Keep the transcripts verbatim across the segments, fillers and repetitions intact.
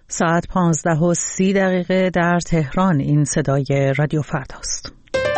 ساعت پانزده و سی دقیقه در تهران. این صدای رادیو فرداست.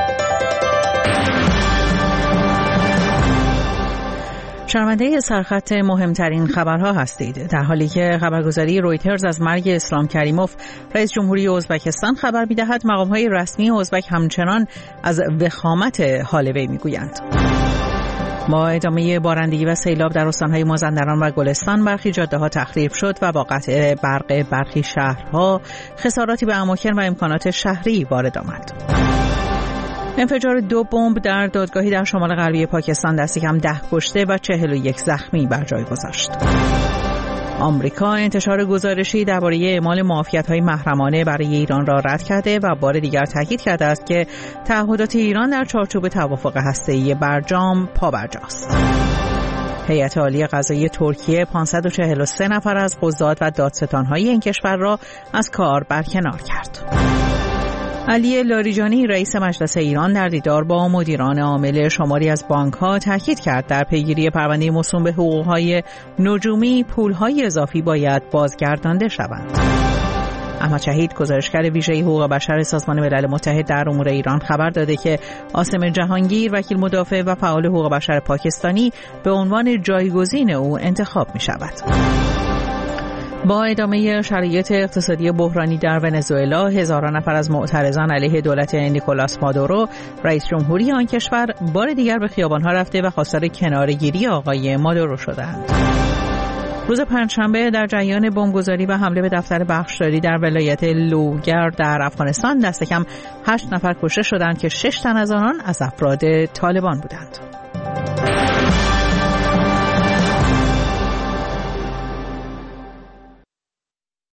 شنونده سرخط مهمترین خبرها هستید. در حالی که خبرگزاری رویترز از مرگ اسلام کریموف رئیس جمهوری ازبکستان خبر می‌دهد، مقام‌های رسمی ازبک همچنان از وخامت حال وی می‌گویند. با ادامه بارندگی و سیلاب در استان‌های مازندران و گلستان برخی جاده‌ها تخریب شد و با قطع برق برخی شهرها خساراتی به اماکن و امکانات شهری وارد آمد. انفجار دو بمب در دادگاهی در شمال غربی پاکستان دست کم ده کشته و چهل و یک زخمی بر جای گذاشت. آمریکا انتشار گزارشی درباره اعمال معافیت‌های محرمانه برای ایران را رد کرده و بار دیگر تاکید کرده است که تعهدات ایران در چارچوب توافق هسته‌ای برجام پابرجاست. هیئت عالی قضایی ترکیه پانصد و چهل و سه نفر از قضات و دادستان‌های این کشور را از کار برکنار کرد. علی لاریجانی رئیس مجلس ایران در دیدار با مدیران عامل شماری از بانک‌ها تاکید کرد در پیگیری پرونده موسوم به حقوق‌های نجومی پول‌های اضافی باید بازگردانده شوند. احمد شهید گزارشگر ویژه حقوق بشر سازمان ملل متحد در امور ایران خبر داده که عاصم جهانگیر وکیل مدافع و فعال حقوق بشر پاکستانی به عنوان جایگزین او انتخاب می‌شود. با ادامه شرایط اقتصادی بحرانی در ونزوئلا، هزاران نفر از معترضان علیه دولت نیکولاس مادورو، رئیس جمهوری آن کشور، بار دیگر به خیابان‌ها رفته و خواستار کناره‌گیری آقای مادورو شدند. روز پنجشنبه در جریان بمبگذاری و حمله به دفتر بخشداری در ولایت لوگر در افغانستان دست کم هشت نفر کشته شدند که شش تن از آنان از افراد طالبان بودند.